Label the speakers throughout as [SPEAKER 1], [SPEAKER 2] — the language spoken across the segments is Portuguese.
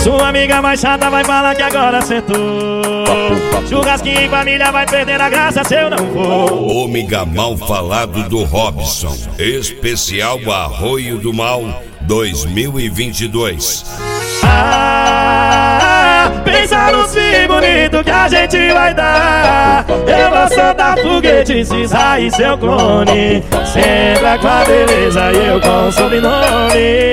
[SPEAKER 1] Sua amiga mais chata vai falar que agora sentou. Churrasquinho em família vai perder a graça se eu não for.
[SPEAKER 2] O miga mal falado do Robson, especial Arroio do Mal 2022.
[SPEAKER 1] Pensa nos filhos bonitos que a gente vai dar. Eu vou soltar foguete, cisar e seu clone. Sempre com a beleza e eu com o sobrenome.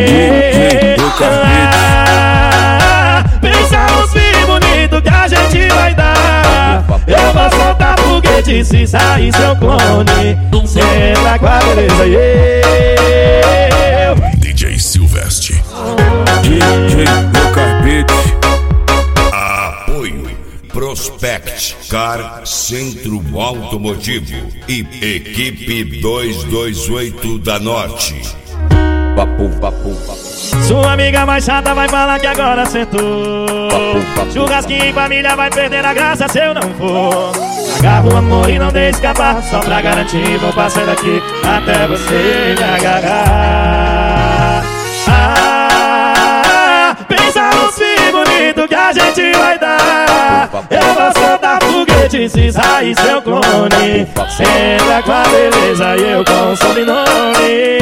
[SPEAKER 1] Pensa nos filhos bonitos que a gente vai dar. Eu vou soltar foguete, cisar e seu clone. Sempre com a beleza e eu.
[SPEAKER 2] DJ Silvestre.
[SPEAKER 3] DJ Lucas.
[SPEAKER 2] Apoio Prospect Car Centro Automotivo e Equipe 228 da Norte.
[SPEAKER 1] Sua amiga mais chata vai falar que agora sentou. Churrasquinho em família vai perder a graça se eu não for. Agarra o amor e não deixe escapar. Só pra garantir vou passar daqui até você me agarrar. Pensa nos filhos bonitos que a gente vai dar. Eu vou soltar foguete, cisar e seu clone. Sempre com a beleza e eu com o sobrenome.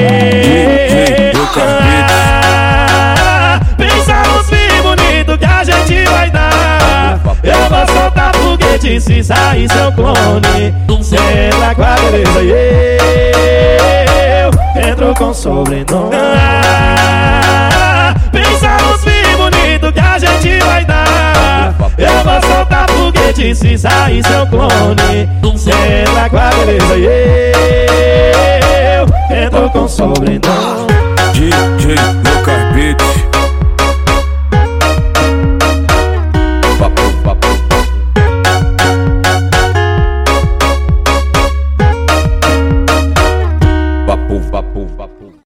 [SPEAKER 1] Pensa nos filhos bonitos que a gente vai dar. Eu vou soltar foguete, cisar e seu clone. Sempre com a beleza e eu entro com sobrenome. Pensa nos filhos bonitos que a gente vai dar. Eu vou soltar foguete, cisar e seu clone. Sempre com a beleza e eu entro com sobrenome.